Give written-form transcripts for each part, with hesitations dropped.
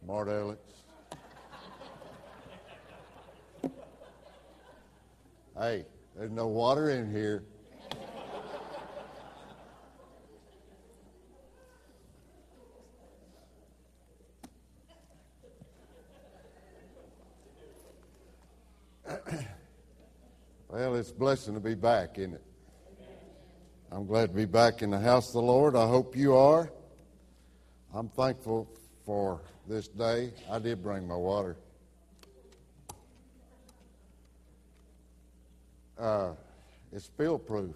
smart Alex. Hey, there's no water in here. Well, it's a blessing to be back, isn't it? I'm glad to be back in the house of the Lord. I hope you are. I'm thankful for this day. I did bring my water. It's spill-proof.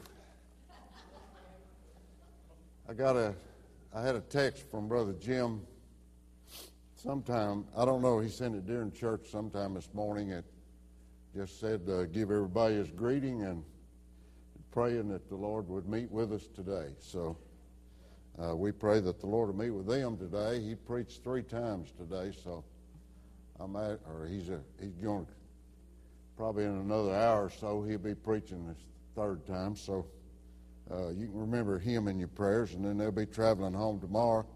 I had a text from Brother Jim sometime. I don't know, he sent it during church sometime this morning. It just said, give everybody his greeting and praying that the Lord would meet with us today. So we pray that the Lord will meet with them today. He preached 3 times today, so he's going to, probably in another hour or so, he'll be preaching this 3rd time. So you can remember him in your prayers, and then they'll be traveling home tomorrow.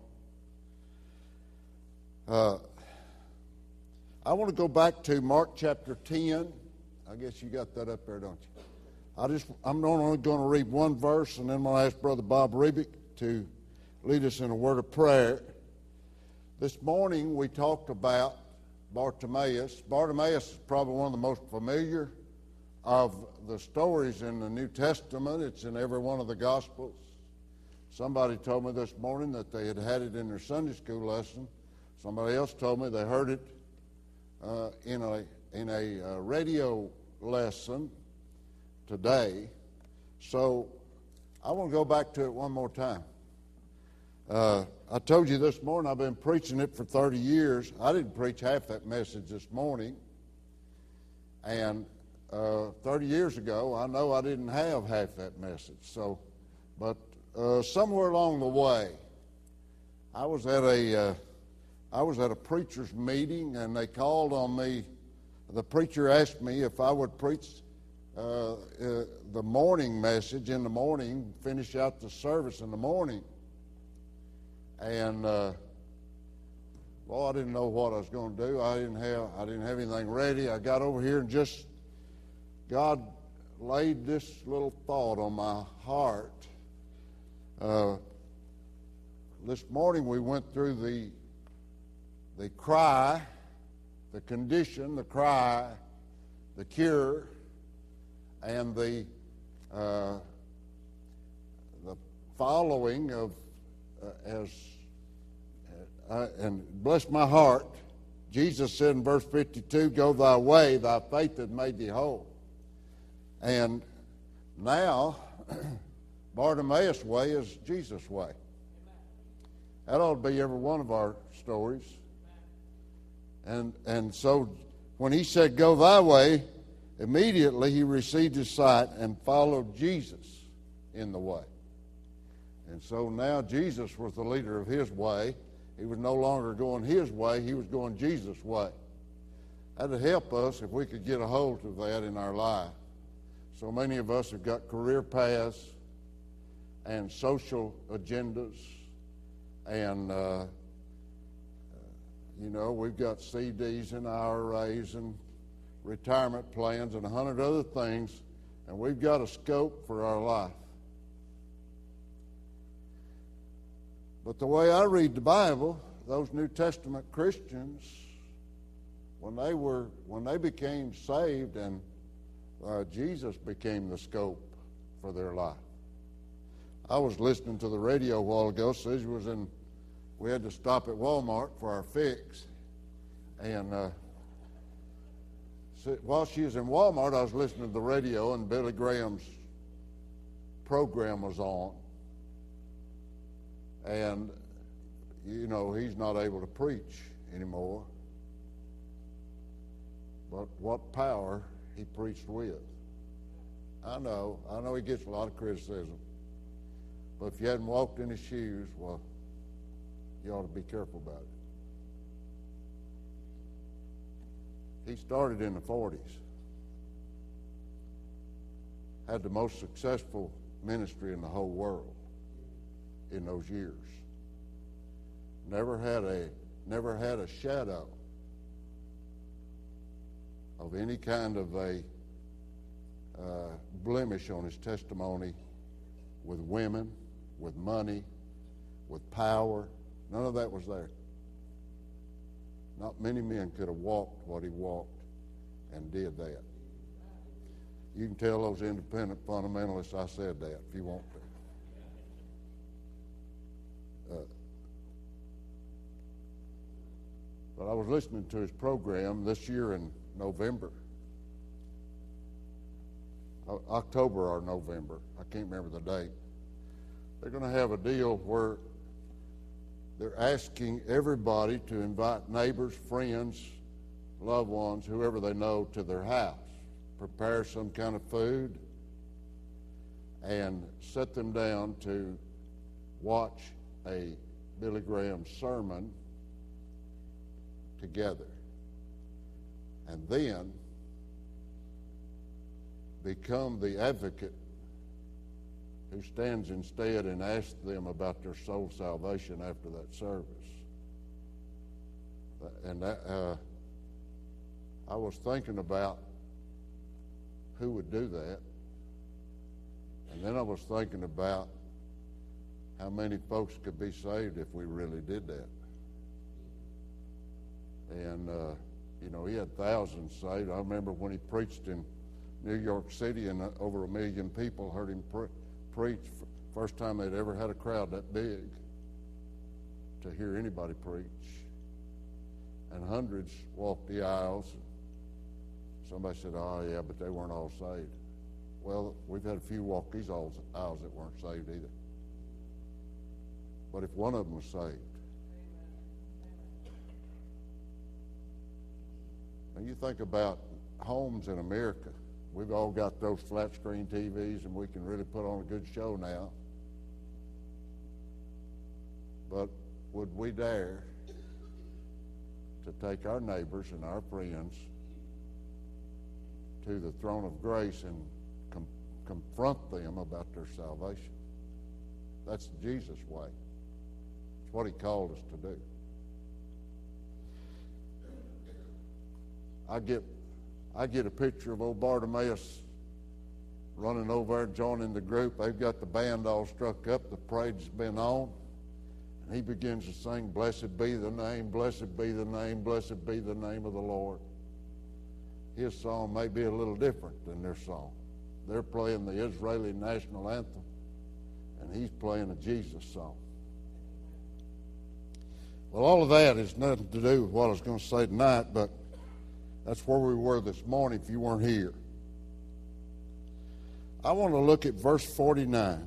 I want to go back to Mark chapter 10. I guess you got that up there, don't you? I'm only going to read one verse, and then I'm going to ask Brother Bob Rebick to lead us in a word of prayer. This morning we talked about Bartimaeus. Bartimaeus is probably one of the most familiar of the stories in the New Testament. It's in every one of the Gospels. Somebody told me this morning that they had it in their Sunday school lesson. Somebody else told me they heard it in a radio lesson today. So I want to go back to it one more time. I told you this morning I've been preaching it for 30 years. I didn't preach half that message this morning. And 30 years ago, I know I didn't have half that message. But somewhere along the way, I was at a preacher's meeting, and they called on me. The preacher asked me if I would preach the morning message in the morning, finish out the service in the morning. And I didn't know what I was going to do. I didn't have anything ready. I got over here and just God laid this little thought on my heart. This morning we went through the cry, the condition, the cry, the cure, and the following of and bless my heart. Jesus said in verse 52, "Go thy way, thy faith hath made thee whole." And now Bartimaeus' way is Jesus' way. That ought to be every one of our stories. And so when he said, "Go thy way," immediately he received his sight and followed Jesus in the way. And so now Jesus was the leader of his way. He was no longer going his way, he was going Jesus' way. That would help us if we could get a hold of that in our life. So many of us have got career paths and social agendas, and we've got CDs and IRAs and retirement plans and 100 other things, and we've got a scope for our life. But the way I read the Bible, those New Testament Christians, when they became saved, and Jesus became the scope for their life. I was listening to the radio a while ago. Susie we had to stop at Walmart for our fix, and while she was in Walmart, I was listening to the radio, and Billy Graham's program was on. And, he's not able to preach anymore. But what power he preached with. I know he gets a lot of criticism. But if you hadn't walked in his shoes, well, you ought to be careful about it. He started in the 40s. Had the most successful ministry in the whole world in those years. Never had never had a shadow of any kind of a blemish on his testimony with women, with money, with power. None of that was there. Not many men could have walked what he walked and did that. You can tell those independent fundamentalists I said that if you want to. But I was listening to his program this year in November. October or November. I can't remember the date. They're going to have a deal where they're asking everybody to invite neighbors, friends, loved ones, whoever they know, to their house. Prepare some kind of food and set them down to watch a Billy Graham sermon together. And then become the advocate who stands instead and asks them about their soul salvation after that service. And I was thinking about who would do that. And then I was thinking about how many folks could be saved if we really did that. And, he had thousands saved. I remember when he preached in New York City, and over 1 million people heard him preach. First time they'd ever had a crowd that big to hear anybody preach. And hundreds walked the aisles. Somebody said, oh, yeah, but they weren't all saved. Well, we've had a few walk these aisles that weren't saved either. But if one of them was saved. Now you think about homes in America. We've all got those flat screen TVs and we can really put on a good show now. But would we dare to take our neighbors and our friends to the throne of grace and confront them about their salvation? That's Jesus' way. It's what he called us to do. I get a picture of old Bartimaeus running over there, joining the group. They've got the band all struck up. The parade's been on. And he begins to sing, blessed be the name, blessed be the name, blessed be the name of the Lord. His song may be a little different than their song. They're playing the Israeli national anthem, and he's playing a Jesus song. Well, all of that has nothing to do with what I was going to say tonight, but that's where we were this morning if you weren't here. I want to look at verse 49.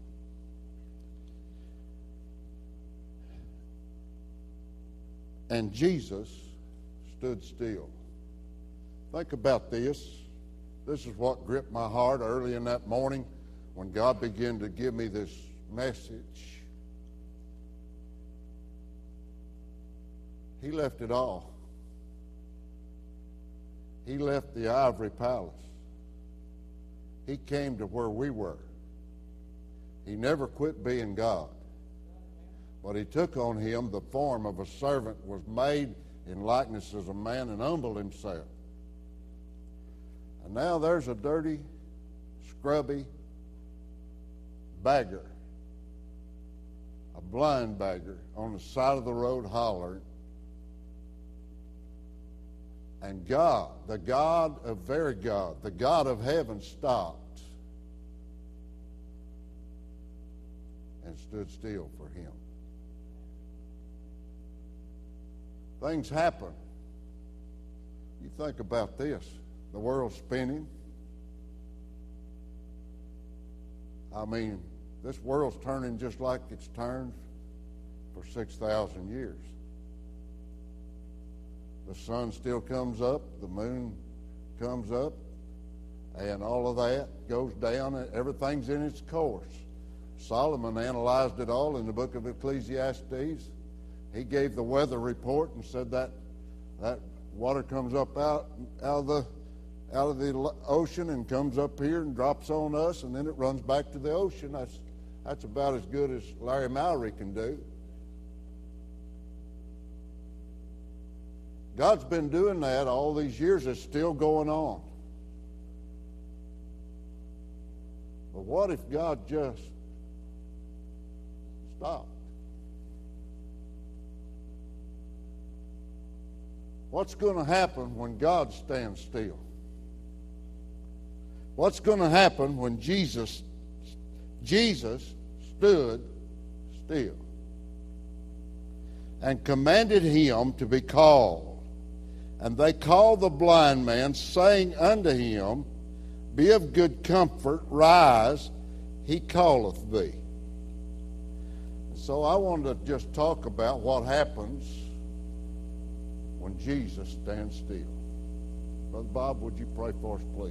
And Jesus stood still. Think about this. This is what gripped my heart early in that morning when God began to give me this message. He left it all. He left the ivory palace. He came to where we were. He never quit being God. But he took on him the form of a servant, was made in likeness as a man, and humbled himself. And now there's a dirty, scrubby beggar, a blind beggar on the side of the road hollering. And God, the God of very God, the God of heaven, stopped and stood still for him. Things happen. You think about this. The world's spinning. I mean, this world's turning just like it's turned for 6,000 years. The sun still comes up, the moon comes up, and all of that goes down, and everything's in its course. Solomon analyzed it all in the book of Ecclesiastes. He gave the weather report and said that water comes up out of the ocean and comes up here and drops on us, and then it runs back to the ocean. That's about as good as Larry Mowry can do. God's been doing that all these years. It's still going on. But what if God just stopped? What's going to happen when God stands still? What's going to happen when Jesus stood still and commanded him to be called? And they called the blind man, saying unto him, Be of good comfort, rise, he calleth thee. So I wanted to just talk about what happens when Jesus stands still. Brother Bob, would you pray for us, please?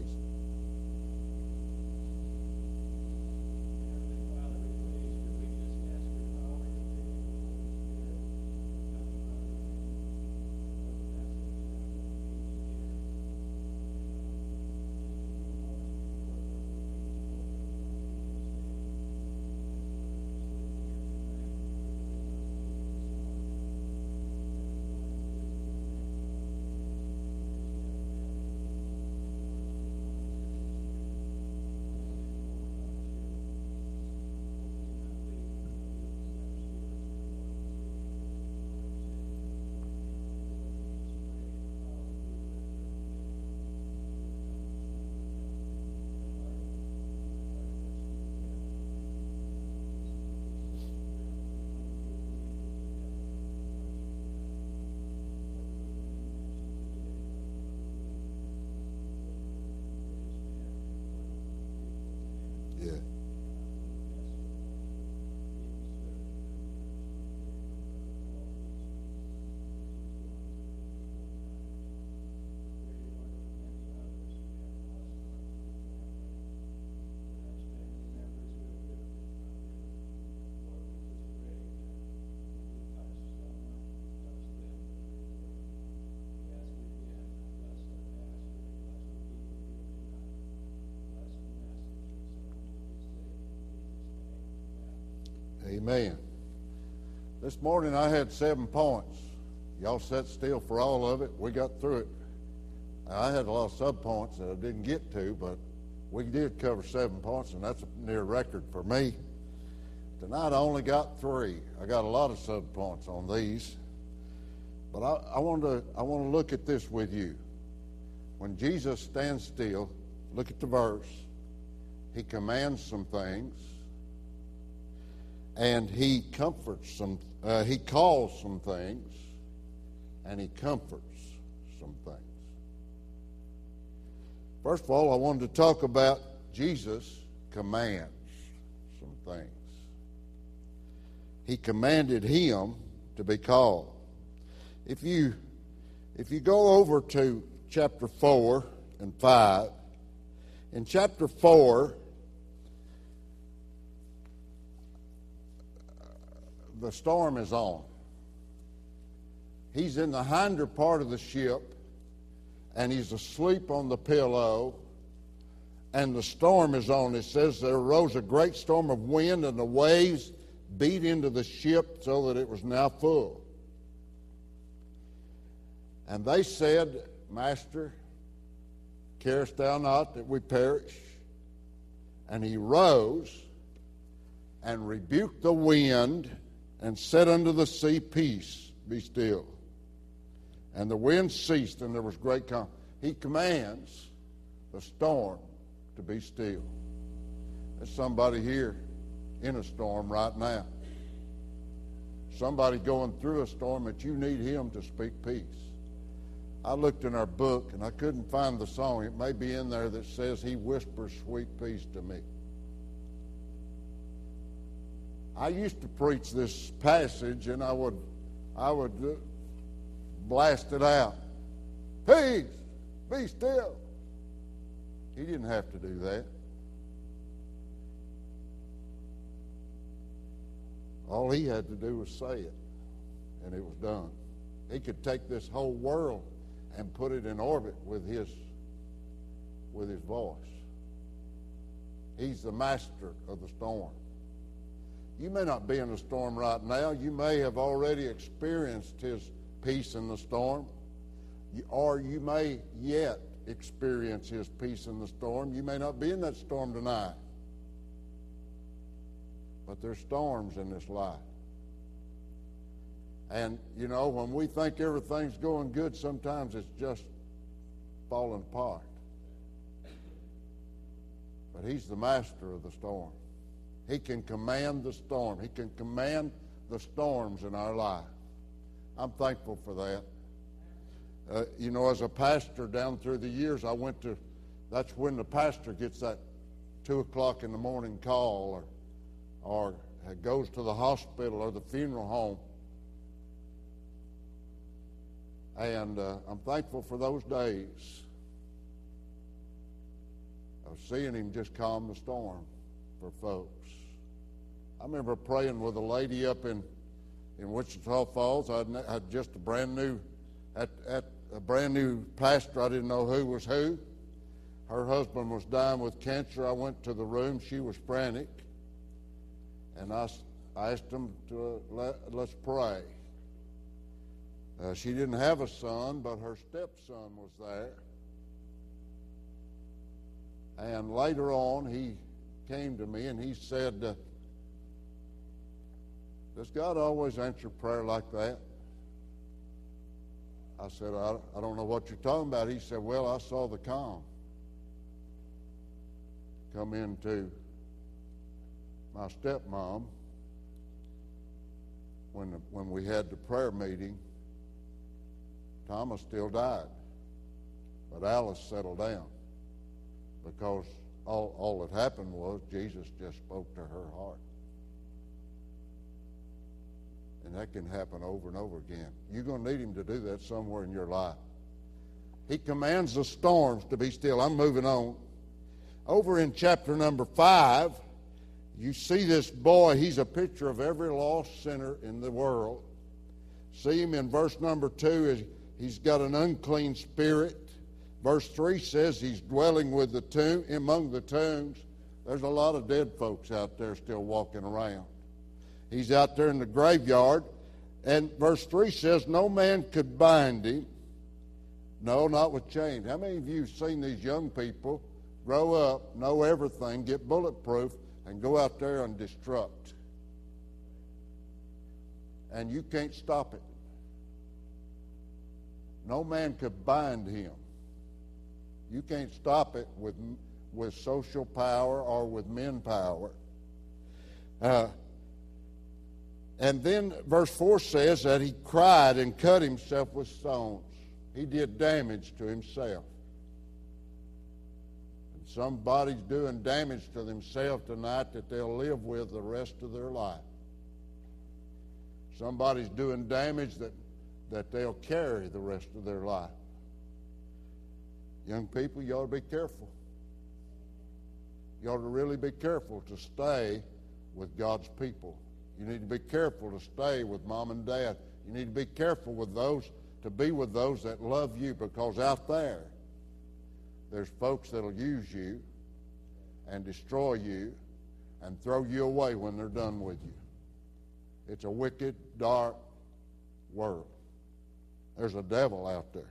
Yeah. Amen. This morning I had 7 points. Y'all sat still for all of it. We got through it. I had a lot of sub-points that I didn't get to, but we did cover 7 points, and that's a near record for me. Tonight I only got 3. I got a lot of sub-points on these. But I want to look at this with you. When Jesus stands still, look at the verse. He commands some things. And he comforts some, he calls some things, and he comforts some things. First of all, I wanted to talk about Jesus commands some things. He commanded him to be called. If you go over to chapter 4 and 5, in chapter 4, the storm is on. He's in the hinder part of the ship, and he's asleep on the pillow, and the storm is on. It says there arose a great storm of wind, and the waves beat into the ship so that it was now full. And they said, Master, carest thou not that we perish? And he rose and rebuked the wind and said unto the sea, Peace, be still. And the wind ceased, and there was great calm. He commands the storm to be still. There's somebody here in a storm right now. Somebody going through a storm that you need him to speak peace. I looked in our book, and I couldn't find the song. It may be in there that says, He whispers sweet peace to me. I used to preach this passage, and I would blast it out. Peace, be still. He didn't have to do that. All he had to do was say it, and it was done. He could take this whole world and put it in orbit with his voice. He's the master of the storm. You may not be in a storm right now. You may have already experienced his peace in the storm. or you may yet experience His peace in the storm. You may not be in that storm tonight. But there's storms in this life. And, you know, when we think everything's going good, sometimes it's just falling apart. But He's the master of the storm. He can command the storm. He can command the storms in our life. I'm thankful for that. You know, as a pastor down through the years, that's when the pastor gets that 2 o'clock in the morning call or goes to the hospital or the funeral home. And I'm thankful for those days of seeing Him just calm the storm for folks. I remember praying with a lady up in Wichita Falls. I had just a brand new pastor. I didn't know who was who. Her husband was dying with cancer. I went to the room. She was frantic. And I asked them to let's pray. She didn't have a son, but her stepson was there. And later on, he came to me and he said, does God always answer prayer like that? I said, I don't know what you're talking about. He said, well, I saw the calm come into my stepmom when we had the prayer meeting. Thomas still died, but Alice settled down because all that happened was Jesus just spoke to her heart. And that can happen over and over again. You're going to need Him to do that somewhere in your life. He commands the storms to be still. I'm moving on. Over in chapter number 5, you see this boy. He's a picture of every lost sinner in the world. See him in verse number 2. He's got an unclean spirit. Verse 3 says he's dwelling with the tomb, among the tombs. There's a lot of dead folks out there still walking around. He's out there in the graveyard. And verse 3 says, no man could bind him. No, not with chains. How many of you have seen these young people grow up, know everything, get bulletproof, and go out there and destruct? And you can't stop it. No man could bind him. You can't stop it with social power or with men power. And then verse 4 says that he cried and cut himself with stones. He did damage to himself. And somebody's doing damage to themselves tonight that they'll live with the rest of their life. Somebody's doing damage that they'll carry the rest of their life. Young people, you ought to be careful. You ought to really be careful to stay with God's people. You need to be careful to stay with mom and dad. You need to be careful to be with those that love you, because out there's folks that'll use you and destroy you and throw you away when they're done with you. It's a wicked, dark world. There's a devil out there.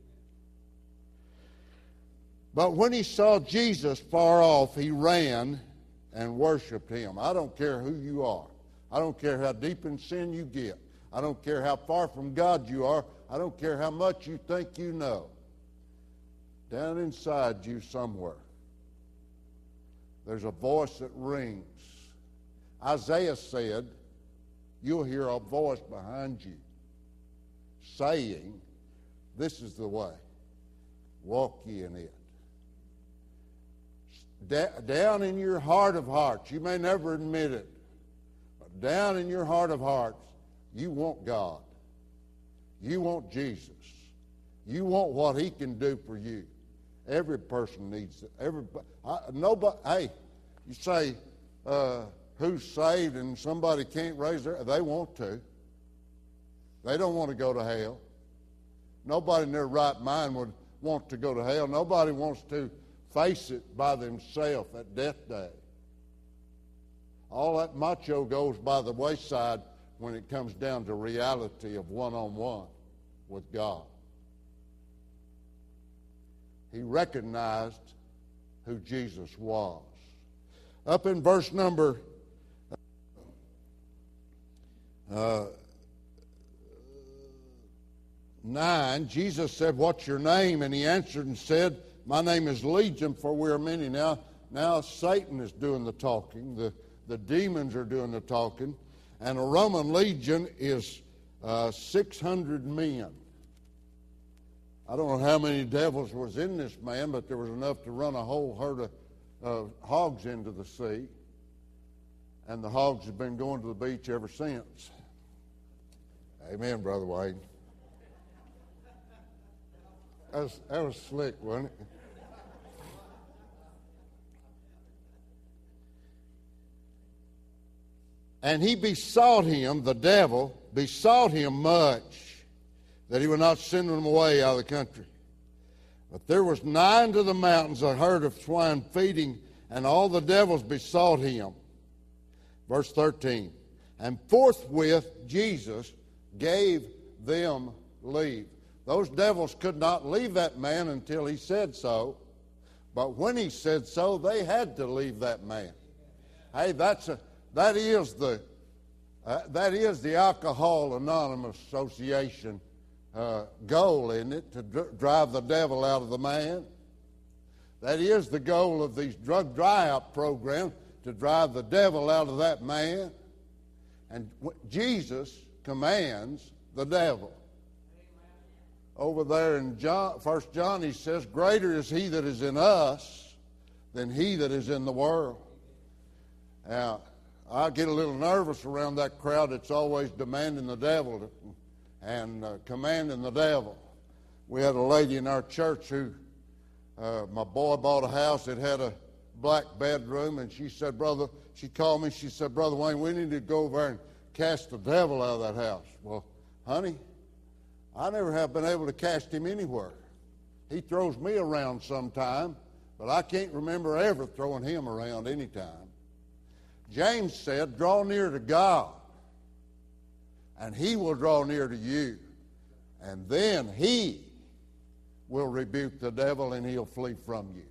But when he saw Jesus far off, he ran and worshiped him. I don't care who you are. I don't care how deep in sin you get. I don't care how far from God you are. I don't care how much you think you know. Down inside you somewhere, there's a voice that rings. Isaiah said, you'll hear a voice behind you saying, this is the way. Walk ye in it. Down in your heart of hearts, you may never admit it, but down in your heart of hearts, you want God. You want Jesus. You want what he can do for you. Every person needs it. Nobody. Hey, you say who's saved and somebody can't raise their. They want to. They don't want to go to hell. Nobody in their right mind would want to go to hell. Nobody wants to face it by themselves at death day. All that macho goes by the wayside when it comes down to reality of one-on-one with God. he recognized who Jesus was. Up in verse number 9, Jesus said, "What's your name?" And he answered and said, "My name is Legion, for we are many." Now Satan is doing the talking. The demons are doing the talking. And a Roman legion is 600 men. I don't know how many devils was in this man, but there was enough to run a whole herd of hogs into the sea. And the hogs have been going to the beach ever since. Amen, Brother Wayne. That was slick, wasn't it? And he besought him, the devil, besought him much that he would not send them away out of the country. But there was nigh unto the mountains a herd of swine feeding, and all the devils besought him. Verse 13, and forthwith Jesus gave them leave. Those devils could not leave that man until he said so. But when he said so, they had to leave that man. Hey, that is the Alcohol Anonymous Association goal, isn't it? To drive the devil out of the man. That is the goal of these drug dry-out programs, to drive the devil out of that man. And Jesus commands the devil. Over there in 1 John, he says, "Greater is he that is in us than he that is in the world." Now, I get a little nervous around that crowd that's always demanding the devil and commanding the devil. We had a lady in our church who, my boy bought a house that had a black bedroom, and she said, she called me, she said, "Brother Wayne, we need to go over there and cast the devil out of that house." Well, honey, I never have been able to cast him anywhere. He throws me around sometime, but I can't remember ever throwing him around any time. James said, "Draw near to God, and he will draw near to you. And then he will rebuke the devil, and he'll flee from you."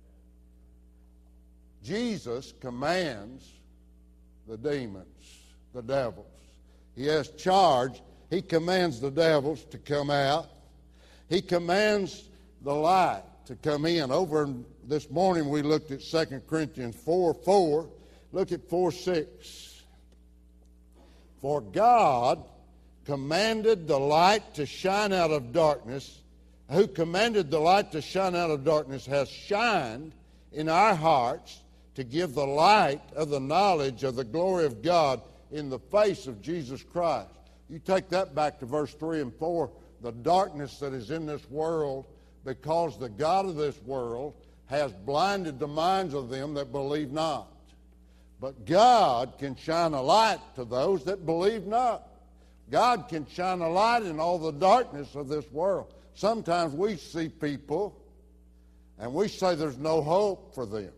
Jesus commands the demons, the devils. He has charge. He commands the devils to come out. He commands the light to come in. This morning we looked at 2 Corinthians 4:4. Look at 4:6. "For God commanded the light to shine out of darkness. Who commanded the light to shine out of darkness has shined in our hearts to give the light of the knowledge of the glory of God in the face of Jesus Christ." You take that back to verse 3 and 4. The darkness that is in this world, because the God of this world has blinded the minds of them that believe not. But God can shine a light to those that believe not. God can shine a light in all the darkness of this world. Sometimes we see people and we say there's no hope for them.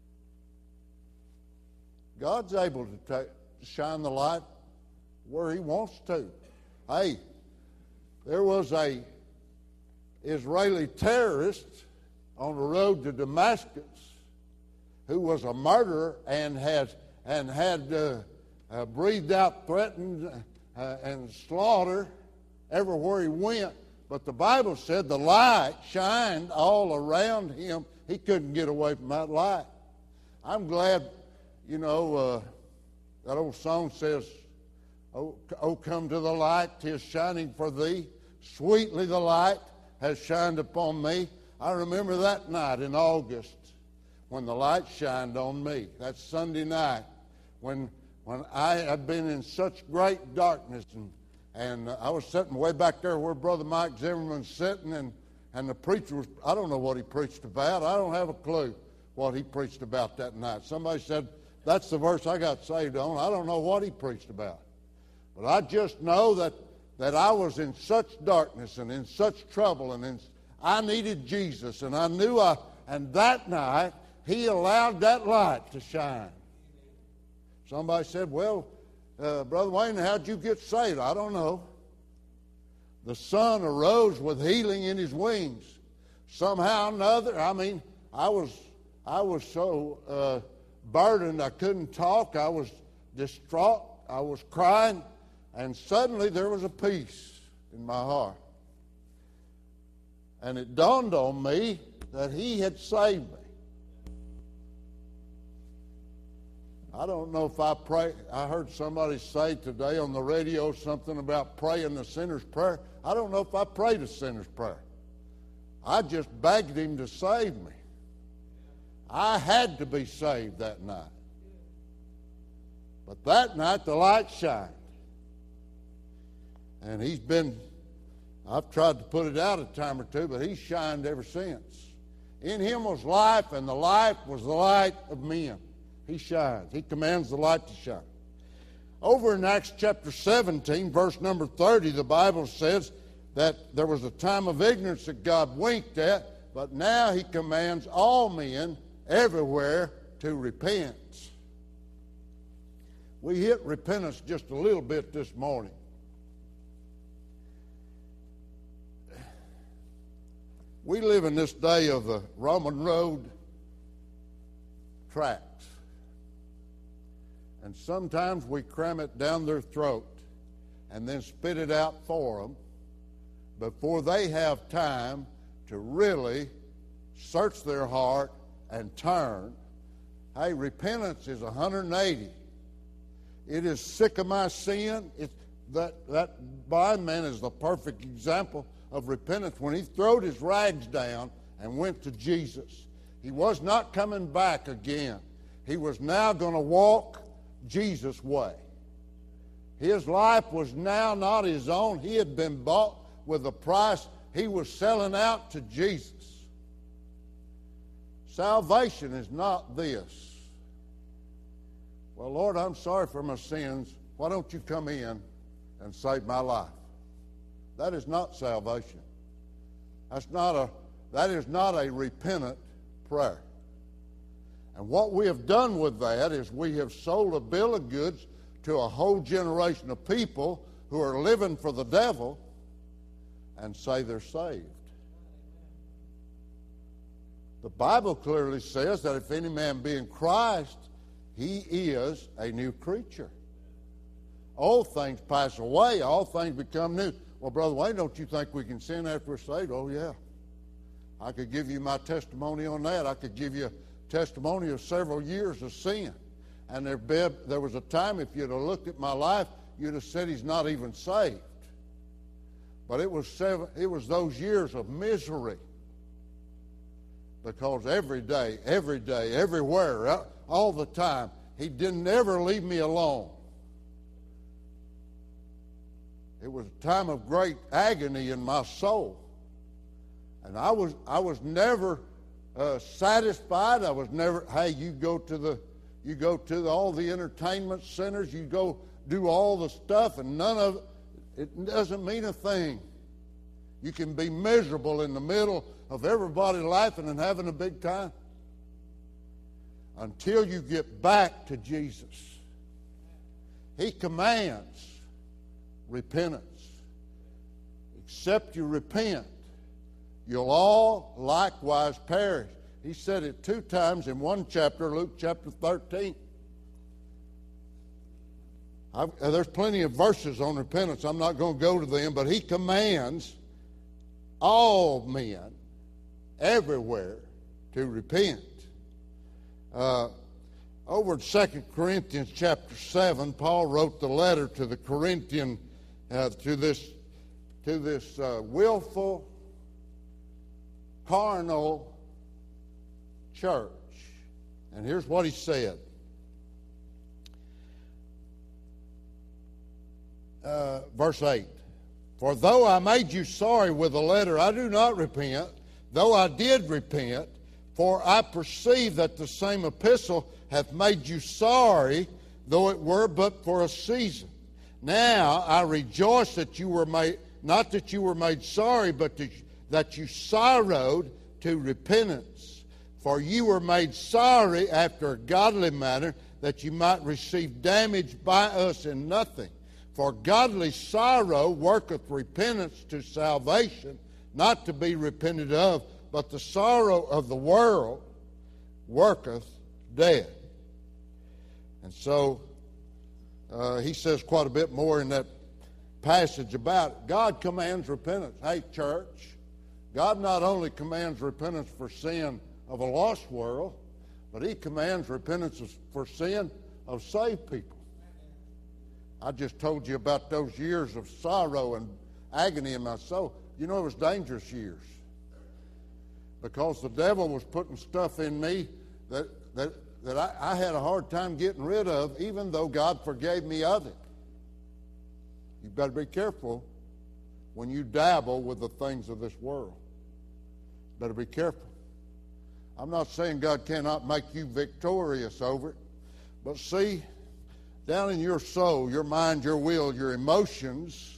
God's able to shine the light where he wants to. Hey, there was a Israeli terrorist on the road to Damascus who was a murderer and had breathed out threatened and slaughter everywhere he went. But the Bible said the light shined all around him. He couldn't get away from that light. I'm glad, that old song says, "Oh, come to the light, 'tis shining for thee. Sweetly the light has shined upon me." I remember that night in August when the light shined on me. That Sunday night when I had been in such great darkness, and I was sitting way back there where Brother Mike Zimmerman's sitting, and the preacher was, I don't know what he preached about. I don't have a clue what he preached about that night. Somebody said, "That's the verse I got saved on." I don't know what he preached about. But I just know that I was in such darkness and in such trouble, and I needed Jesus, and I knew and that night he allowed that light to shine. Somebody said, "Well, Brother Wayne, how'd you get saved?" I don't know. The sun arose with healing in his wings. somehow or another, I was so burdened I couldn't talk. I was distraught. I was crying. And suddenly there was a peace in my heart. And it dawned on me that he had saved me. I don't know if I pray. I heard somebody say today on the radio something about praying the sinner's prayer. I don't know if I prayed a sinner's prayer. I just begged him to save me. I had to be saved that night. But that night the light shined. And I've tried to put it out a time or two, but he's shined ever since. In him was life, and the life was the light of men. He shines. He commands the light to shine. Over in Acts chapter 17, verse number 30, the Bible says that there was a time of ignorance that God winked at, but now he commands all men everywhere to repent. We hit repentance just a little bit this morning. We live in this day of the Roman road tracks. And sometimes we cram it down their throat and then spit it out for them before they have time to really search their heart and turn. Hey, repentance is 180. It is sick of my sin. That blind man is the perfect example of repentance. When he throwed his rags down and went to Jesus, he was not coming back again. He was now going to walk Jesus' way. His life was now not his own. He had been bought with a price. He was selling out to Jesus. Salvation is not this. Well, Lord, I'm sorry for my sins. Why don't you come in and save my life? That is not salvation. That is not a repentant prayer. And what we have done with that is we have sold a bill of goods to a whole generation of people who are living for the devil and say they're saved. The Bible clearly says that if any man be in Christ, he is a new creature. Old things pass away, all things become new. Well, Brother Wayne, don't you think we can sin after we're saved? Oh, yeah. I could give you my testimony on that. I could give you a testimony of several years of sin. And there was a time, if you'd have looked at my life, you'd have said he's not even saved. But it was those years of misery. Because every day, everywhere, all the time, he didn't ever leave me alone. It was a time of great agony in my soul. And I was never satisfied. I was never, hey, you go to all the entertainment centers, you go do all the stuff, and none of it doesn't mean a thing. You can be miserable in the middle of everybody laughing and having a big time until you get back to Jesus. He commands repentance. Except you repent, you'll all likewise perish. He said it 2 times in one chapter, Luke chapter 13. There's plenty of verses on repentance. I'm not going to go to them, but he commands all men everywhere to repent. Over in 2 Corinthians chapter 7, Paul wrote the letter to the Corinthian, to this willful, carnal church. And here's what he said. Verse 8. For though I made you sorry with a letter, I do not repent, though I did repent, for I perceive that the same epistle hath made you sorry, though it were but for a season. Now I rejoice that you were made, not that you were made sorry, but that you sorrowed to repentance. For you were made sorry after a godly manner, that you might receive damage by us in nothing. For godly sorrow worketh repentance to salvation, not to be repented of, but the sorrow of the world worketh death. And so he says quite a bit more in that passage about it. God commands repentance. Hey, church, God not only commands repentance for sin of a lost world, but he commands repentance for sin of saved people. I just told you about those years of sorrow and agony in my soul. You know, it was dangerous years, because the devil was putting stuff in me that I had a hard time getting rid of, even though God forgave me of it. You better be careful when you dabble with the things of this world. Better be careful. I'm not saying God cannot make you victorious over it, but see, down in your soul, your mind, your will, your emotions,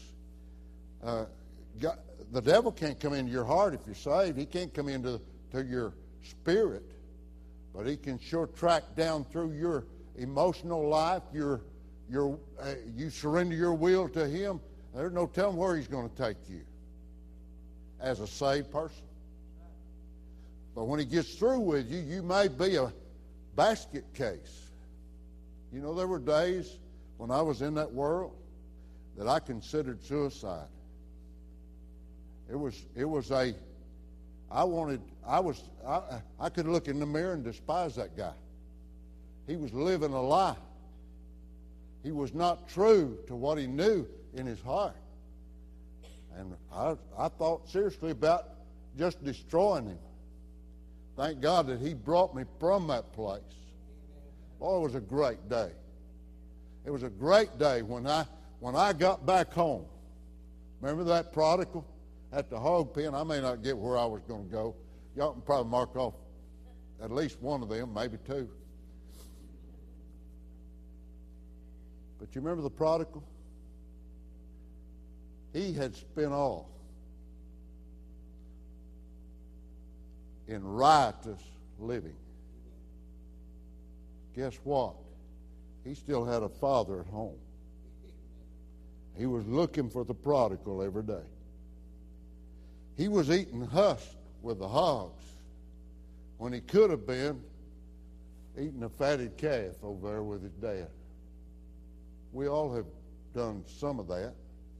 the devil can't come into your heart if you're saved. He can't come into your spirit, but he can sure track down through your emotional life. You surrender your will to him. There's no telling where he's going to take you as a saved person. But when he gets through with you, you may be a basket case. You know, there were days when I was in that world that I considered suicide. I could look in the mirror and despise that guy. He was living a lie. He was not true to what he knew in his heart. And I thought seriously about just destroying him. Thank God that he brought me from that place. Oh, it was a great day. It was a great day when I got back home. Remember that prodigal at the hog pen? I may not get where I was going to go. Y'all can probably mark off at least one of them, maybe two. But you remember the prodigal? He had spent all in riotous living. Guess what? He still had a father at home. He was looking for the prodigal every day. He was eating husk with the hogs when he could have been eating a fatted calf over there with his dad. We all have done some of that.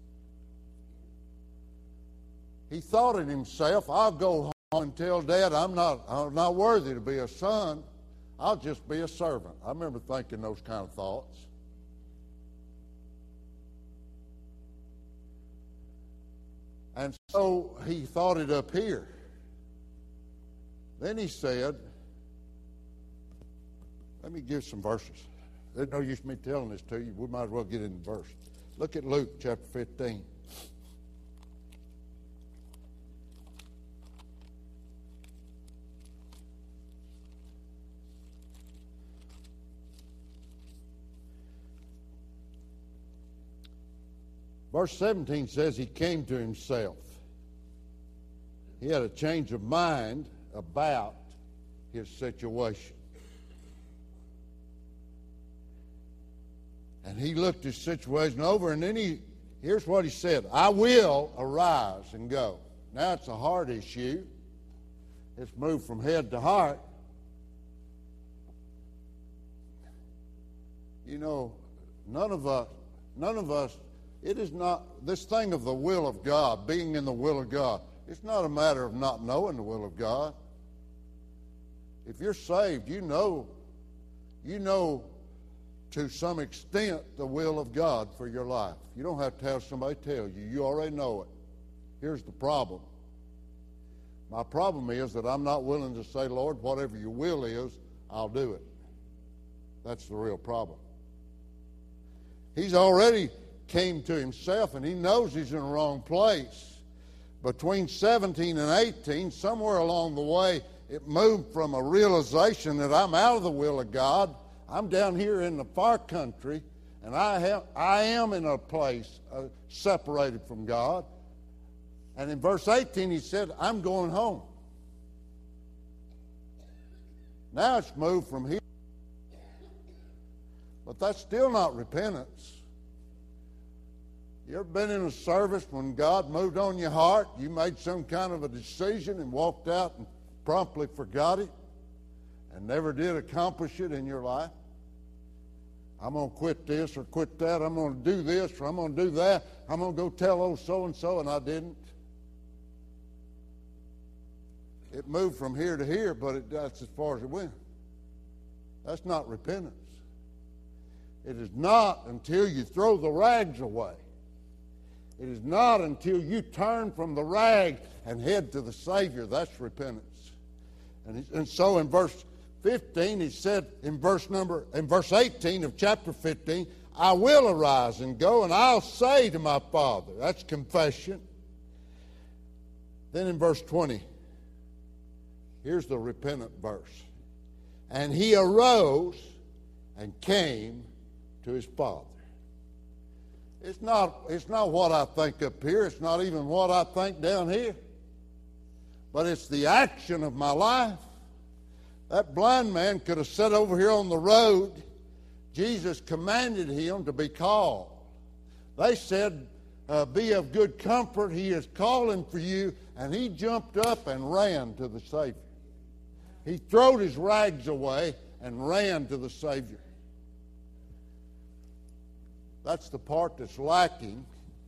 He thought in himself, I'll go home and tell Dad I'm not worthy to be a son. I'll just be a servant. I remember thinking those kind of thoughts. And so he thought it up here. Then he said, let me give some verses. There's no use me telling this to you. We might as well get in the verse. Look at Luke chapter 15. Verse 17 says he came to himself. He had a change of mind about his situation. And he looked his situation over, and then here's what he said: I will arise and go. Now it's a heart issue. It's moved from head to heart. You know, none of us, it is not, this thing of the will of God, being in the will of God, it's not a matter of not knowing the will of God. If you're saved, you know to some extent the will of God for your life. You don't have to have somebody tell you. You already know it. Here's the problem. My problem is that I'm not willing to say, Lord, whatever your will is, I'll do it. That's the real problem. He's already came to himself, and he knows he's in the wrong place. Between 17 and 18, somewhere along the way, it moved from a realization that I'm out of the will of God. I'm down here in the far country, and I am in a place separated from God. And in verse 18, he said, I'm going home. Now it's moved from here. But that's still not repentance. You ever been in a service when God moved on your heart? You made some kind of a decision and walked out and promptly forgot it and never did accomplish it in your life? I'm going to quit this or quit that. I'm going to do this or I'm going to do that. I'm going to go tell old so-and-so, and I didn't. It moved from here to here, but that's as far as it went. That's not repentance. It is not until you throw the rags away. It is not until you turn from the rags and head to the Savior. That's repentance. And so in verse 15, he said in verse 18 of chapter 15, I will arise and go, and I'll say to my Father. That's confession. Then in verse 20, here's the repentant verse. And he arose and came to his Father. It's not what I think up here. It's not even what I think down here. But it's the action of my life. That blind man could have sat over here on the road. Jesus commanded him to be called. They said, be of good comfort. He is calling for you. And he jumped up and ran to the Savior. He throwed his rags away and ran to the Savior. That's the part that's lacking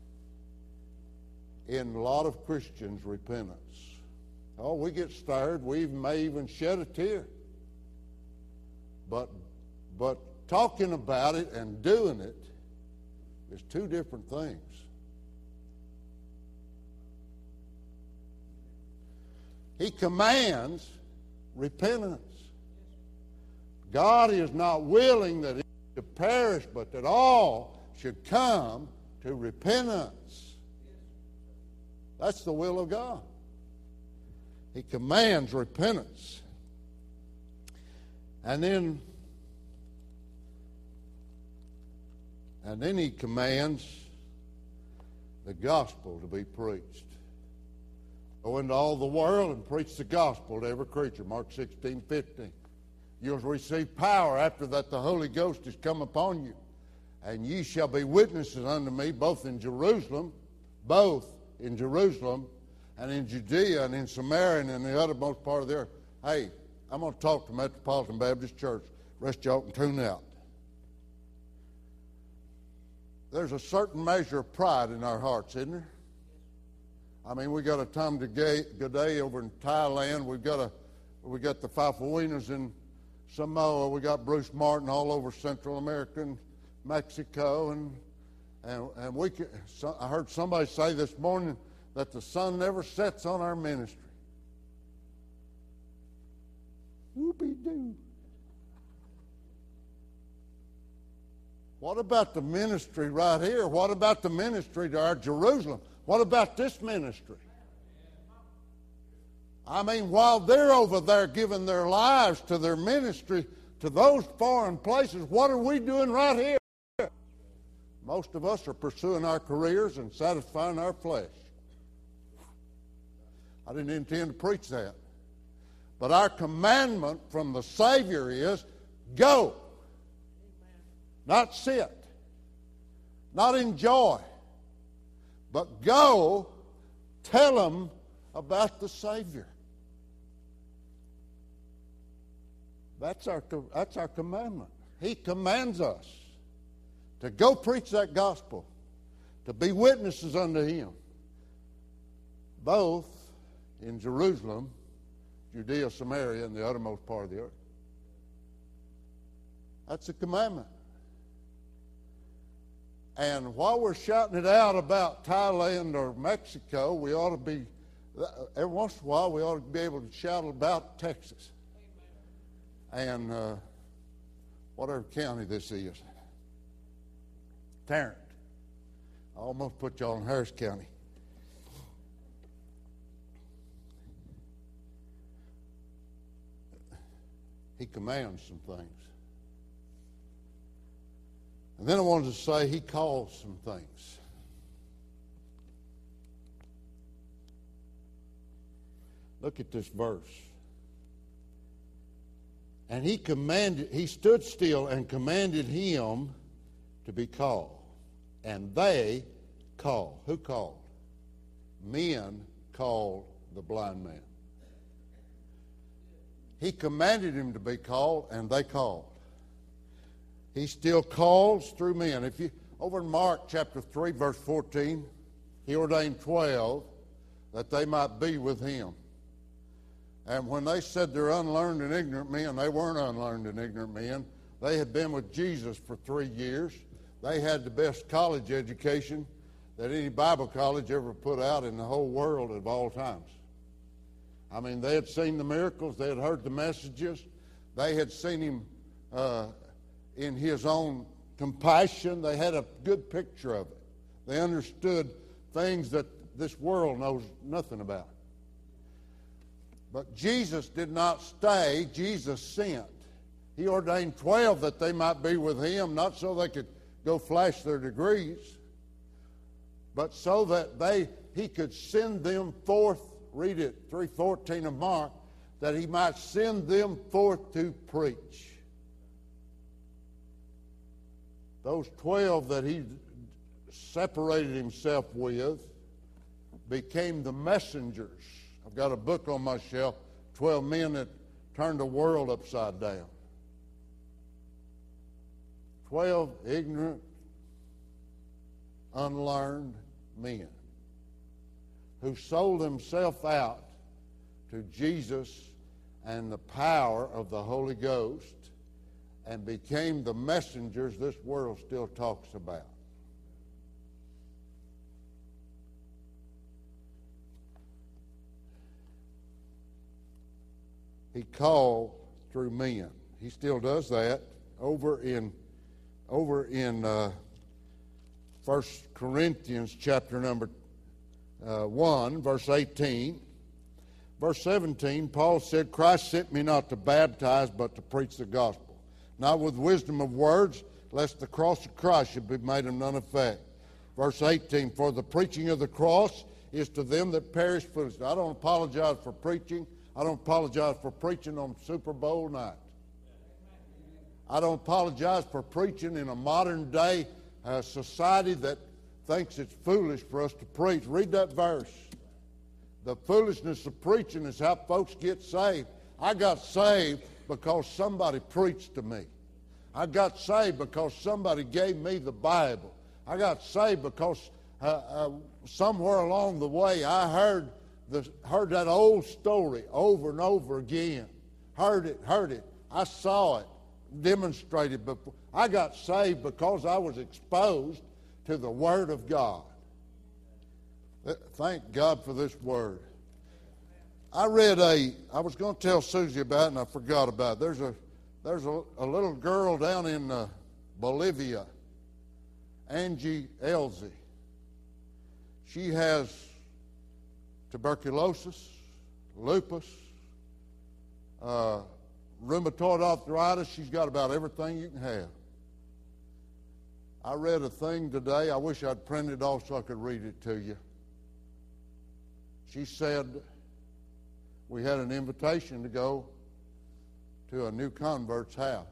in a lot of Christians' repentance. Oh, we get stirred. We may even shed a tear. But talking about it and doing it is two different things. He commands repentance. God is not willing that it should perish, but that all should come to repentance. That's the will of God. He commands repentance. And then he commands the gospel to be preached. Go into all the world and preach the gospel to every creature. Mark 16:15. You'll receive power after that the Holy Ghost has come upon you. And ye shall be witnesses unto me both in Jerusalem, and in Judea and in Samaria and in the uttermost part of the earth. Hey, I'm going to talk to Metropolitan Baptist Church. Rest of y'all can tune out. There's a certain measure of pride in our hearts, isn't there? I mean, we got a Tom G'day over in Thailand. We got the Fafuinas in Samoa. We got Bruce Martin all over Central America and Mexico, and I heard somebody say this morning that the sun never sets on our ministry. Whoopie-doo. What about the ministry right here? What about the ministry to our Jerusalem? What about this ministry? I mean, while they're over there giving their lives to their ministry to those foreign places, what are we doing right here? Most of us are pursuing our careers and satisfying our flesh. I didn't intend to preach that. But our commandment from the Savior is go. Not sit. Not enjoy. But go tell them about the Savior. That's our commandment. He commands us to go preach that gospel, to be witnesses unto Him, both in Jerusalem, Judea, Samaria, and the uttermost part of the earth. That's a commandment. And while we're shouting it out about Thailand or Mexico, we ought to be, every once in a while, we ought to be able to shout about Texas. And whatever county this is. Tarrant. I almost put y'all in Harris County. He commands some things. And then I wanted to say He calls some things. Look at this verse. And he stood still and commanded him to be called. And they call. Who called? Men called the blind man. He commanded him to be called, and they called. He still calls through men. If you over in Mark chapter 3, verse 14, he ordained 12 that they might be with him. And when they said they're unlearned and ignorant men, they weren't unlearned and ignorant men. They had been with Jesus for 3 years. They had the best college education that any Bible college ever put out in the whole world of all times. I mean, they had seen the miracles. They had heard the messages. They had seen him in his own compassion. They had a good picture of it. They understood things that this world knows nothing about. But Jesus did not stay. Jesus sent. He ordained 12 that they might be with him, not so they could go flash their degrees, but so that he could send them forth. Read it, 3:14 of Mark, that he might send them forth to preach. Those 12 that he separated himself with became the messengers. I've got a book on my shelf, 12 Men That Turned the World Upside Down. 12 ignorant, unlearned men who sold themselves out to Jesus and the power of the Holy Ghost and became the messengers this world still talks about. He called through men. He still does that over in 1 Corinthians chapter number 1, verse 18. Verse 17, Paul said, Christ sent me not to baptize, but to preach the gospel, not with wisdom of words, lest the cross of Christ should be made of none effect. Verse 18, for the preaching of the cross is to them that perish foolishly. I don't apologize for preaching. I don't apologize for preaching on Super Bowl night. I don't apologize for preaching in a modern day society that thinks it's foolish for us to preach. Read that verse. The foolishness of preaching is how folks get saved. I got saved because somebody preached to me. I got saved because somebody gave me the Bible. I got saved because somewhere along the way I heard that old story over and over again. Heard it. I saw it demonstrated before. I got saved because I was exposed to the Word of God. Thank God for this Word. I was going to tell Susie about it and I forgot about it. There's a little girl down in Bolivia, Angie Elzy. She has tuberculosis, lupus, rheumatoid arthritis. She's got about everything you can have. I read a thing today. I wish I'd printed it off so I could read it to you. She said we had an invitation to go to a new convert's house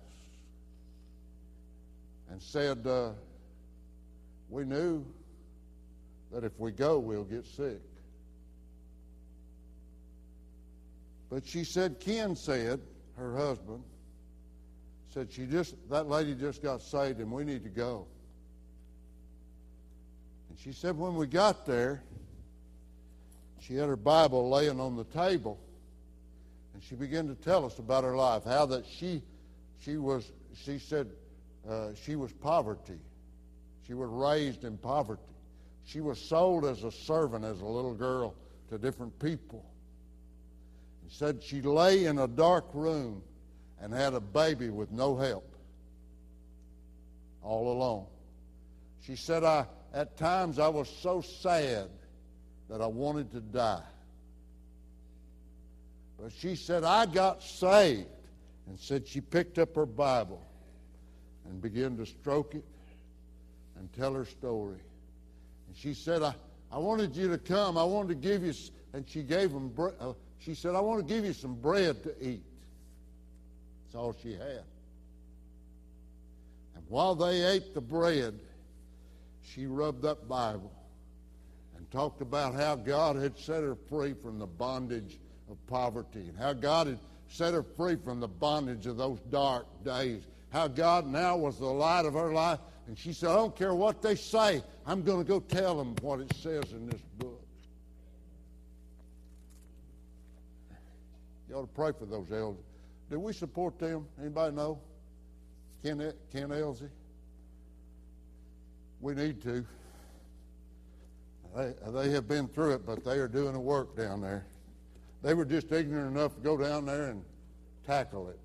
and said we knew that if we go, we'll get sick. But she said, Ken said, her husband, said that lady just got saved and we need to go. And she said when we got there, she had her Bible laying on the table and she began to tell us about her life, how that she said she was poverty. She was raised in poverty. She was sold as a servant as a little girl to different people. And said she lay in a dark room and had a baby with no help, all alone. She said, at times I was so sad that I wanted to die. But she said, I got saved, and said she picked up her Bible and began to stroke it and tell her story. And she said, I wanted you to come. I wanted to give you, and she gave them, she said, I want to give you some bread to eat. That's all she had. And while they ate the bread, she rubbed that Bible and talked about how God had set her free from the bondage of poverty and how God had set her free from the bondage of those dark days, how God now was the light of her life. And she said, I don't care what they say, I'm going to go tell them what it says in this book. You ought to pray for those elders. Do we support them? Anybody know? Ken Elsie? We need to. They have been through it, but they are doing the work down there. They were just ignorant enough to go down there and tackle it.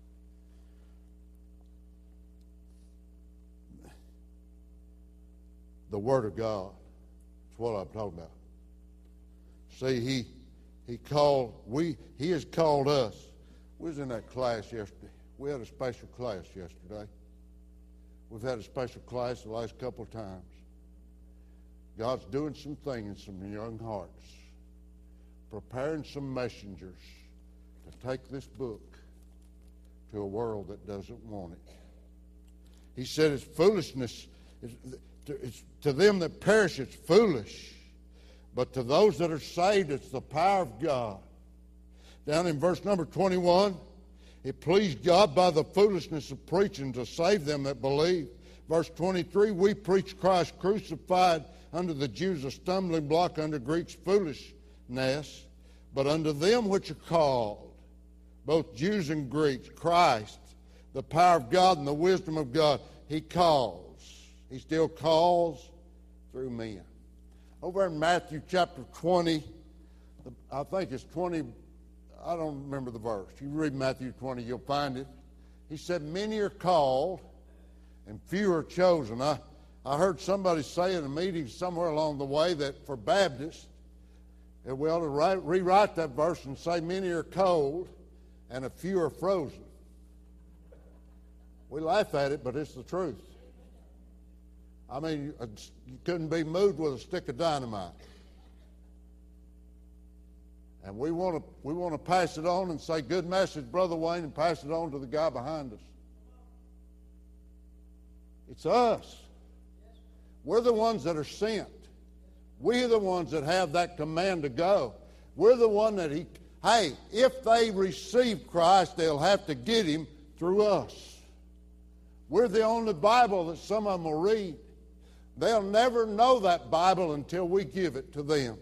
The Word of God. That's what I'm talking about. See, He has called us. We was in that class yesterday. We had a special class yesterday. We've had a special class the last couple of times. God's doing some things in some young hearts, preparing some messengers to take this book to a world that doesn't want it. He said it's foolishness. It's to them that perish, it's foolish. But to those that are saved, it's the power of God. Down in verse number 21, it pleased God by the foolishness of preaching to save them that believe. Verse 23, we preach Christ crucified, unto the Jews a stumbling block, unto Greeks foolishness, but unto them which are called, both Jews and Greeks, Christ, the power of God and the wisdom of God. He calls. He still calls through men. Over in Matthew chapter 20, I think it's 20, I don't remember the verse. You read Matthew 20, you'll find it. He said, many are called and few are chosen. I heard somebody say in a meeting somewhere along the way that for Baptists, we ought to rewrite that verse and say many are cold and a few are frozen. We laugh at it, but it's the truth. I mean, you couldn't be moved with a stick of dynamite. And we want to pass it on and say, good message, Brother Wayne, and pass it on to the guy behind us. It's us. We're the ones that are sent. We're the ones that have that command to go. We're the one that if they receive Christ, they'll have to get him through us. We're the only Bible that some of them will read. They'll never know that Bible until we give it to them.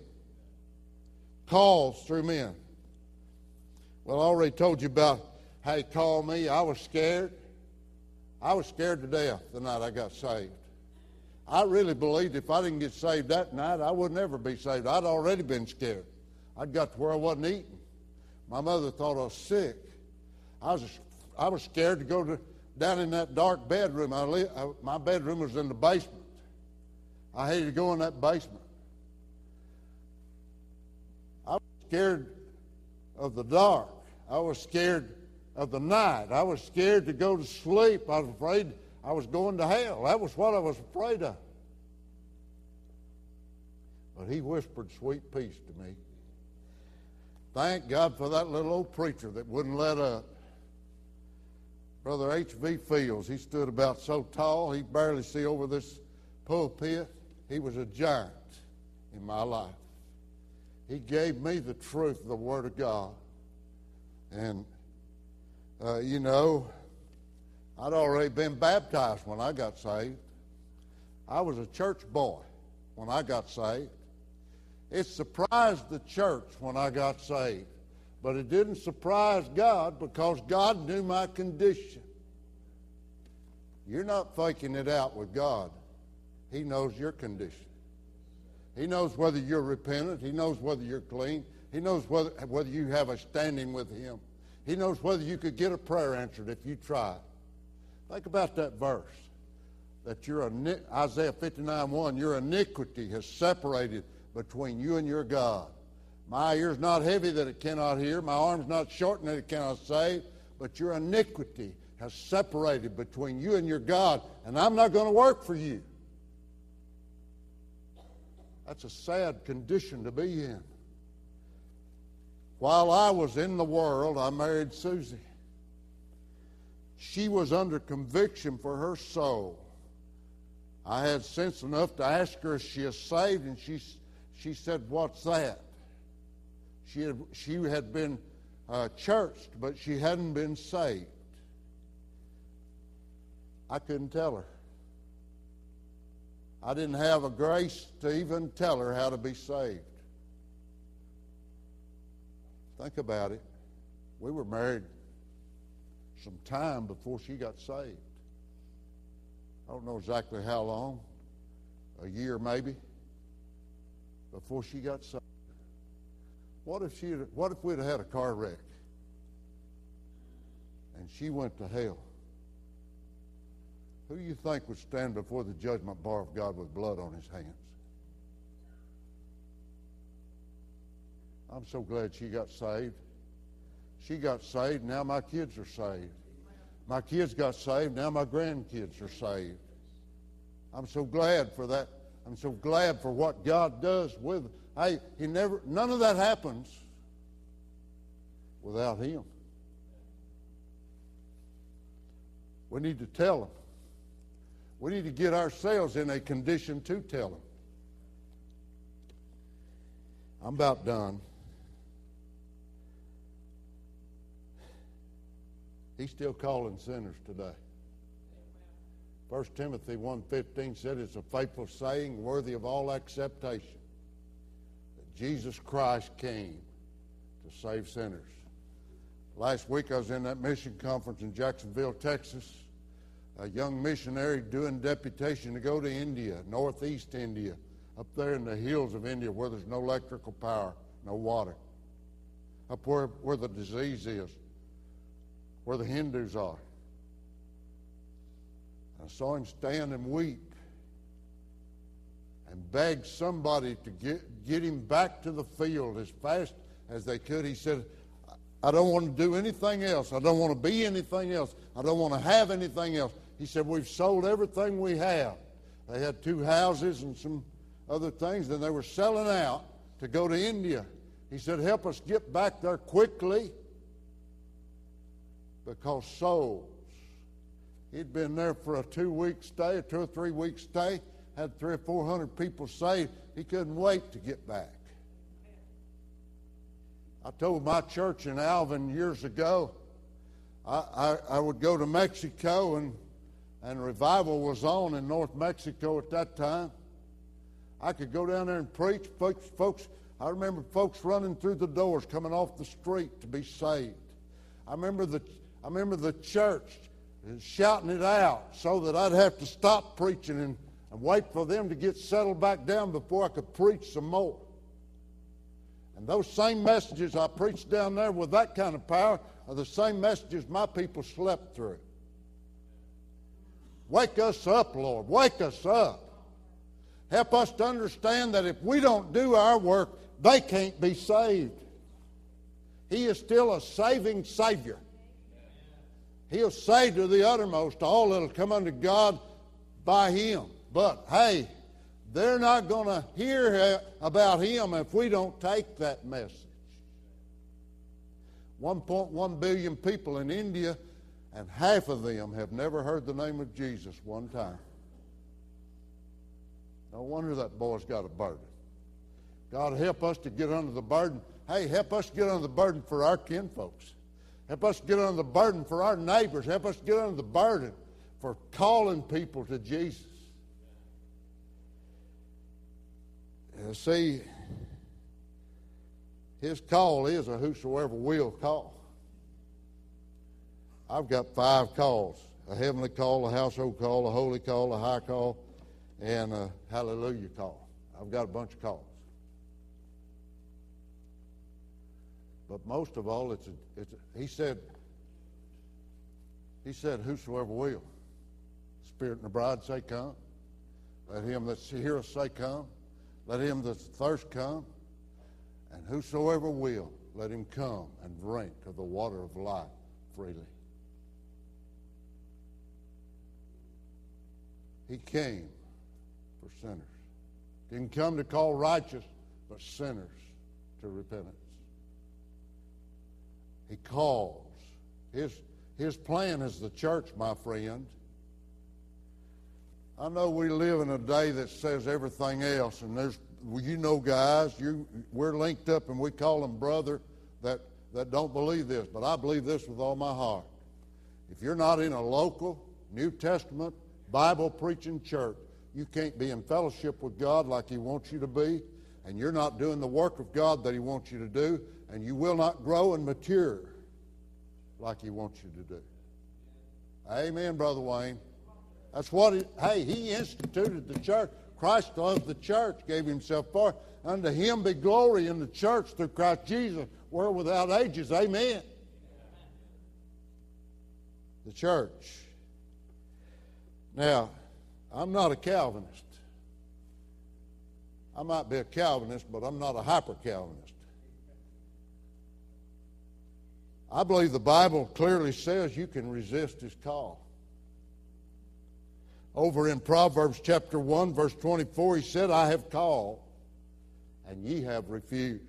Calls through men. Well, I already told you about how he called me. I was scared. I was scared to death the night I got saved. I really believed if I didn't get saved that night, I would never be saved. I'd already been scared. I'd got to where I wasn't eating. My mother thought I was sick. I was scared to go down in that dark bedroom. My bedroom was in the basement. I hated to go in that basement. I was scared of the dark. I was scared of the night. I was scared to go to sleep. I was afraid I was going to hell. That was what I was afraid of. But he whispered sweet peace to me. Thank God for that little old preacher that wouldn't let up. Brother H.V. Fields, he stood about so tall, he barely see over this pulpit. He was a giant in my life. He gave me the truth of the Word of God. And, I'd already been baptized when I got saved. I was a church boy when I got saved. It surprised the church when I got saved, but it didn't surprise God because God knew my condition. You're not faking it out with God. He knows your condition. He knows whether you're repentant. He knows whether you're clean. He knows whether you have a standing with him. He knows whether you could get a prayer answered if you try. Think about that verse. That Isaiah 59:1, your iniquity has separated between you and your God. My ear's not heavy that it cannot hear. My arm's not shortened that it cannot save. But your iniquity has separated between you and your God. And I'm not going to work for you. That's a sad condition to be in. While I was in the world, I married Susie. She was under conviction for her soul. I had sense enough to ask her if she is saved, and She said, "What's that?" She had been churched, but she hadn't been saved. I couldn't tell her. I didn't have a grace to even tell her how to be saved. Think about it. We were married some time before she got saved. I don't know exactly how long, a year maybe, before she got saved. What if we'd have had a car wreck and she went to hell? Who do you think would stand before the judgment bar of God with blood on his hands? I'm so glad she got saved. She got saved, now my kids are saved. My kids got saved, now my grandkids are saved. I'm so glad for that. I'm so glad for what God does with. None of that happens without him. We need to tell him. We need to get ourselves in a condition to tell him. I'm about done. He's still calling sinners today. 1 Timothy 1:15 said it's a faithful saying worthy of all acceptation that Jesus Christ came to save sinners. Last week I was in that mission conference in Jacksonville, Texas. A young missionary doing deputation to go to India, northeast India, up there in the hills of India where there's no electrical power, no water, up where the disease is, where the Hindus are. I saw him stand and weep and beg somebody to get him back to the field as fast as they could. He said, "I don't want to do anything else. I don't want to be anything else. I don't want to have anything else." He said, "We've sold everything we have." They had 2 houses and some other things, and they were selling out to go to India. He said, "Help us get back there quickly because souls." He'd been there for a 2-week stay, a 2 or 3 week stay, had 300 or 400 people saved. He couldn't wait to get back. I told my church in Alvin years ago, I would go to Mexico, and revival was on in North Mexico at that time. I could go down there and preach. Folks, I remember folks running through the doors, coming off the street to be saved. I remember the church shouting it out so that I'd have to stop preaching and wait for them to get settled back down before I could preach some more. And those same messages I preached down there with that kind of power are the same messages my people slept through. Wake us up, Lord. Wake us up. Help us to understand that if we don't do our work, they can't be saved. He is still a saving Savior. He'll save to the uttermost all that will come unto God by Him. But, hey, they're not going to hear about Him if we don't take that message. 1.1 billion people in India, and half of them have never heard the name of Jesus one time. No wonder that boy's got a burden. God, help us to get under the burden. Hey, help us get under the burden for our kinfolks. Help us get under the burden for our neighbors. Help us get under the burden for calling people to Jesus. See, His call is a whosoever will call. I've got 5 calls: a heavenly call, a household call, a holy call, a high call, and a hallelujah call. I've got a bunch of calls. But most of all, He said, whosoever will. Spirit and the bride say, come. Let him that heareth say, come. Let him that thirst come. And whosoever will, let him come and drink of the water of life freely. He came for sinners. Didn't come to call righteous, but sinners to repentance. He calls. His plan is the church, my friend. I know we live in a day that says everything else, and there's you know guys, we're linked up and we call them brother that don't believe this, but I believe this with all my heart. If you're not in a local New Testament Bible preaching church, you can't be in fellowship with God like He wants you to be, and you're not doing the work of God that He wants you to do, and you will not grow and mature like He wants you to do. Amen, Brother Wayne. That's what He instituted the church. Christ loved the church, gave Himself for it. Unto Him be glory in the church through Christ Jesus, world without ages. Amen. The church. Now, I'm not a Calvinist. I might be a Calvinist, but I'm not a hyper-Calvinist. I believe the Bible clearly says you can resist His call. Over in Proverbs chapter 1, verse 24, He said, I have called, and ye have refused.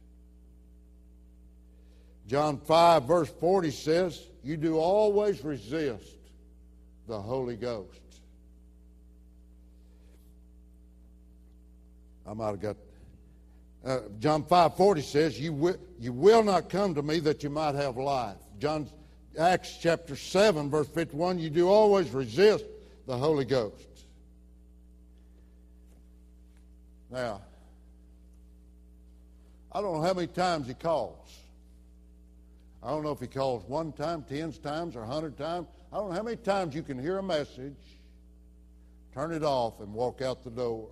John 5, verse 40 says, you do always resist the Holy Ghost. I might have got... John 5:40 says, you will not come to me that you might have life. Acts chapter 7, verse 51, you do always resist the Holy Ghost. Now, I don't know how many times He calls. I don't know if He calls 1 time, 10 times, or 100 times. I don't know how many times you can hear a message, turn it off, and walk out the door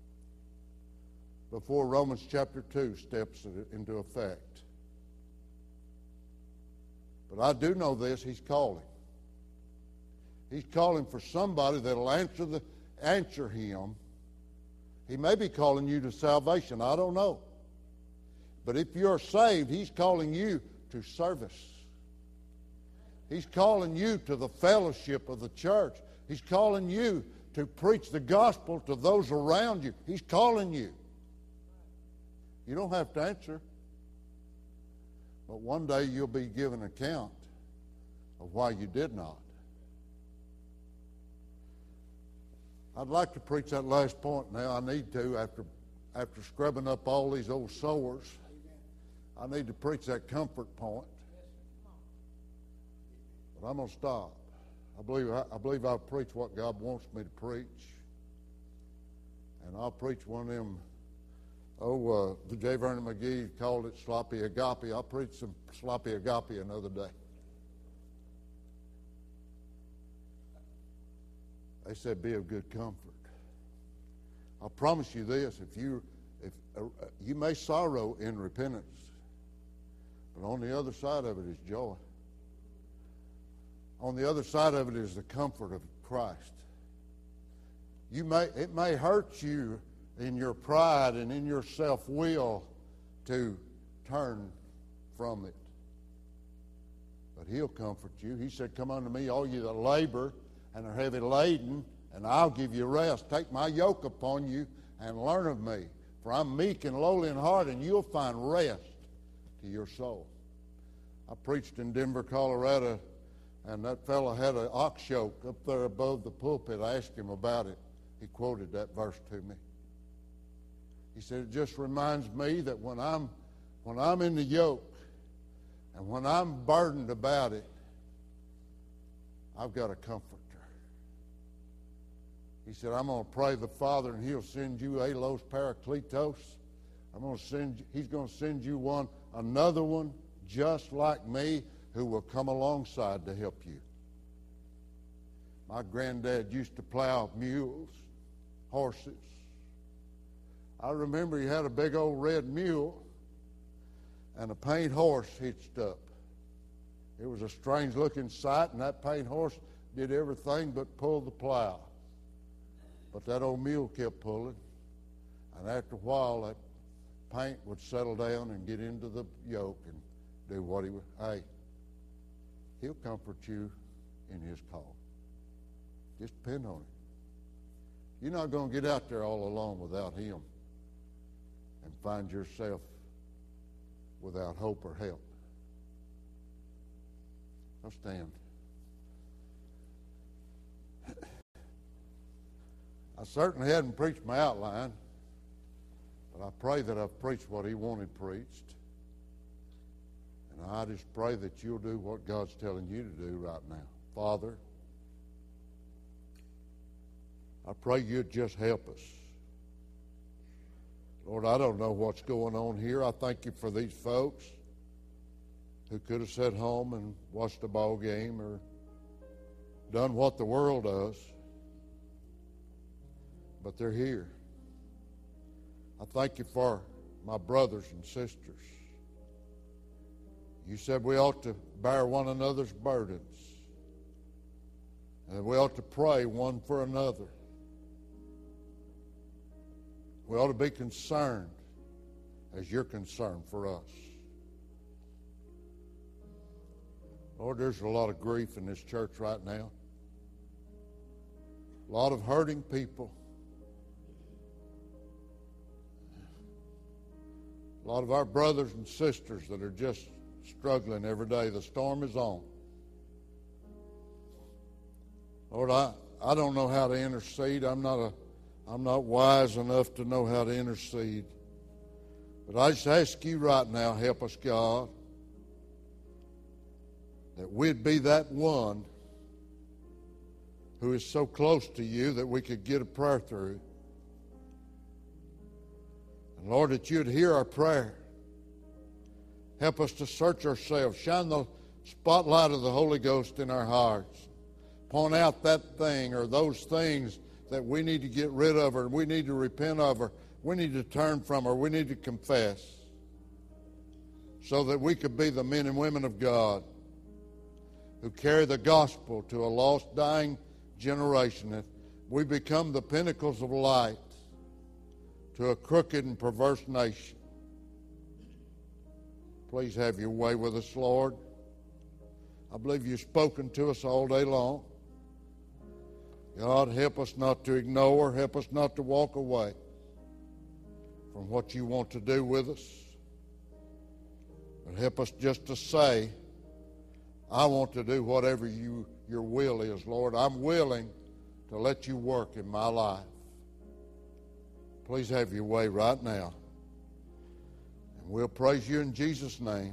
before Romans chapter 2 steps into effect. But I do know this, He's calling. He's calling for somebody that'll answer Him. He may be calling you to salvation, I don't know. But if you're saved, He's calling you to service. He's calling you to the fellowship of the church. He's calling you to preach the gospel to those around you. He's calling you. You don't have to answer. But one day you'll be given account of why you did not. I'd like to preach that last point now. I need to after scrubbing up all these old sores. I need to preach that comfort point. But I'm going to stop. I believe I've preached what God wants me to preach. And I'll preach one of them, the J. Vernon McGee called it sloppy agape. I'll preach some sloppy agape another day. They said, be of good comfort. I'll promise you this, if you may sorrow in repentance, but on the other side of it is joy. On the other side of it is the comfort of Christ. It may hurt you in your pride and in your self-will to turn from it. But He'll comfort you. He said, come unto me, all you that labor and are heavy laden, and I'll give you rest. Take my yoke upon you and learn of me. For I'm meek and lowly in heart, and you'll find rest to your soul. I preached in Denver, Colorado, and that fellow had an ox yoke up there above the pulpit. I asked him about it. He quoted that verse to me. He said, it just reminds me that when I'm in the yoke and when I'm burdened about it, I've got a comforter. He said, I'm going to pray the Father, and He'll send you Alos Parakletos. He's going to send you another one just like me, who will come alongside to help you. My granddad used to plow mules, horses. I remember he had a big old red mule and a paint horse hitched up. It was a strange-looking sight, and that paint horse did everything but pull the plow. But that old mule kept pulling, and after a while, that paint would settle down and get into the yoke and do what he would. Hey, He'll comfort you in His call. Just depend on Him. You're not going to get out there all alone without Him and find yourself without hope or help. I'll stand. I certainly hadn't preached my outline, But I pray that I've preached what He wanted preached. And I just pray that you'll do what God's telling you to do right now. Father, I pray you'd just help us. Lord, I don't know what's going on here. I thank you for these folks who could have sat home and watched a ball game or done what the world does. But they're here. I thank you for my brothers and sisters. You said we ought to bear one another's burdens. And we ought to pray one for another. We ought to be concerned as you're concerned for us. Lord, there's a lot of grief in this church right now. A lot of hurting people. A lot of our brothers and sisters that are just struggling every day. The storm is on. Lord, I don't know how to intercede. I'm not wise enough to know how to intercede. But I just ask you right now, help us, God, that we'd be that one who is so close to you that we could get a prayer through. And Lord, that you'd hear our prayer. Help us to search ourselves. Shine the spotlight of the Holy Ghost in our hearts. Point out that thing or those things that we need to get rid of or we need to repent of or we need to turn from or we need to confess so that we could be the men and women of God who carry the gospel to a lost, dying generation. That we become the pinnacles of light to a crooked and perverse nation. Please have your way with us, Lord. I believe you've spoken to us all day long. God, help us not to ignore, help us not to walk away from what you want to do with us. But help us just to say, I want to do whatever your will is, Lord. I'm willing to let you work in my life. Please have your way right now. And we'll praise you in Jesus' name.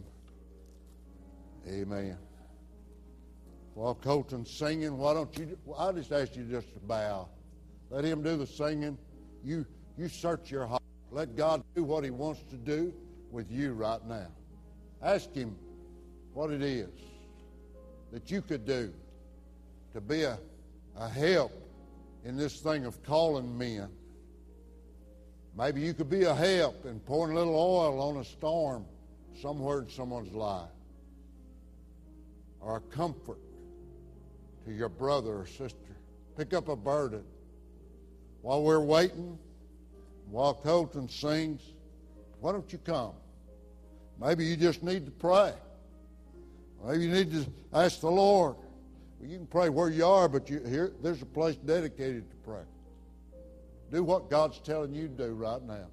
Amen. While Colton's singing, why don't you, I just ask you just to bow. Let him do the singing. You search your heart. Let God do what he wants to do with you right now. Ask him what it is that you could do to be a help in this thing of calling men. Maybe you could be a help in pouring a little oil on a storm somewhere in someone's life. Or a comfort to your brother or sister. Pick up a burden. While we're waiting, while Colton sings, why don't you come? Maybe you just need to pray. Maybe you need to ask the Lord. Well, you can pray where you are, but there's a place dedicated to pray. Do what God's telling you to do right now.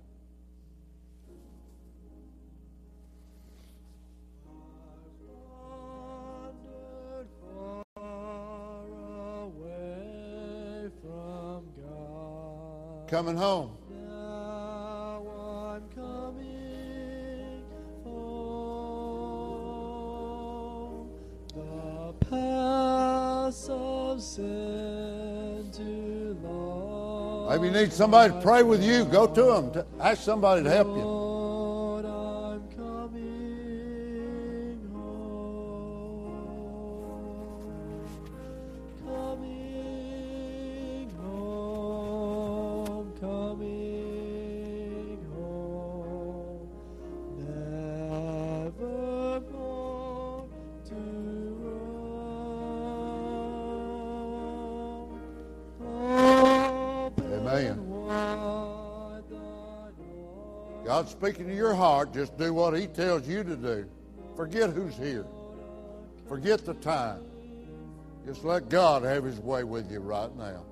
Coming home. Now I'm coming home. The paths of sin too long. Maybe you need somebody to pray with you. Go to them. Ask somebody to help you. Lord, I'm coming home. Coming home. Coming home, never more to roam. Amen. God's speaking to your heart. Just do what he tells you to do. Forget who's here. Forget the time. Just let God have his way with you right now.